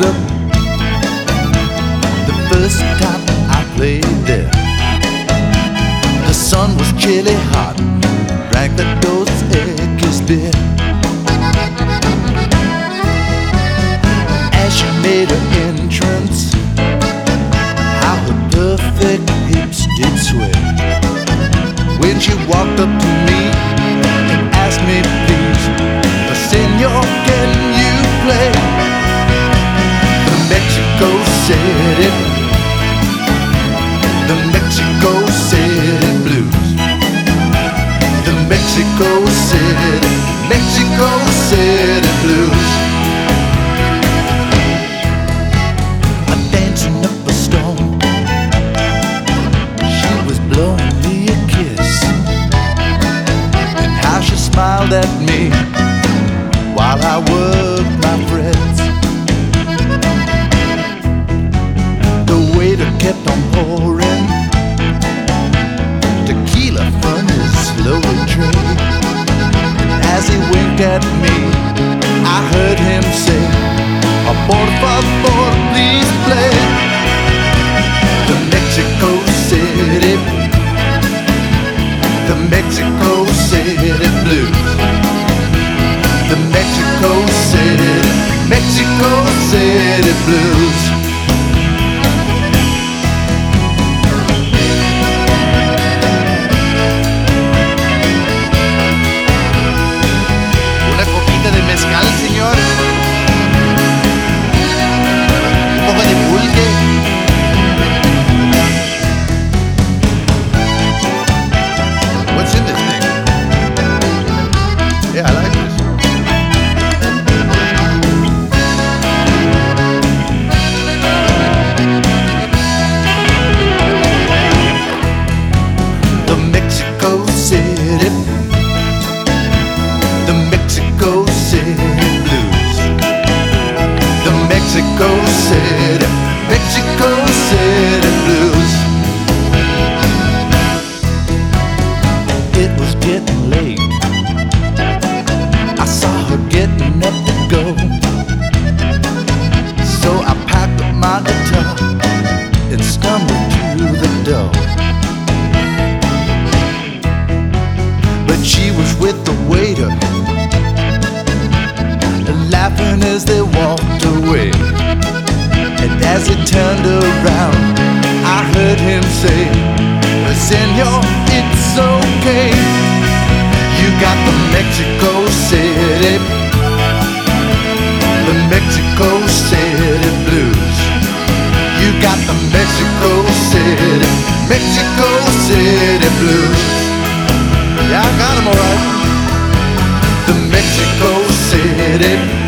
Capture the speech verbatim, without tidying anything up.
showed up the first time I played there. The sun was chilly hot, drank the Dos Equis beer. As she made her entrance, how her perfect hips did sway. When she walked up to me and asked me, please, Senor, can you play the Mexico City, the Mexico City blues, the Mexico City, Mexico City blues. I'm dancing up a storm, she was blowing me a kiss, and how she smiled at me while I worked my frets. The waiter kept on pouring tequila from his slowly tray. As he winked at me, I heard him say, por favor, please play the Mexico City, the Mexico City blues, the Mexico City, Mexico City blues. Una copita de mezcal, señor. Un poco de pulque. What's in this thing? Yeah, I like this. The Mexico City, the Mexico City blues, the Mexico City, Mexico City blues. It was getting late, I saw her getting up to go, so I packed up my guitar and stumbled through the door. But she was with the waiter, laughing as they walked away. And as he turned around, I heard him say, Senor, it's okay. You got the Mexico City, the Mexico City blues. You got the Mexico City, Mexico City blues. Yeah, I got 'em all right. The Mexico City,